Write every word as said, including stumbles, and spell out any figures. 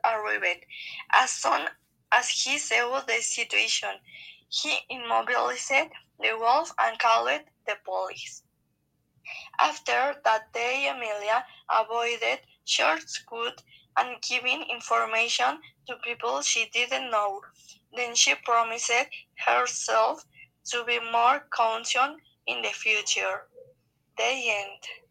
arrived. As soon as he saw the situation, he immobilized the wolf and called the police. After that day, Emilia avoided shortcuts and giving information to people she didn't know. Then she promised herself to be more cautious in the future. The end.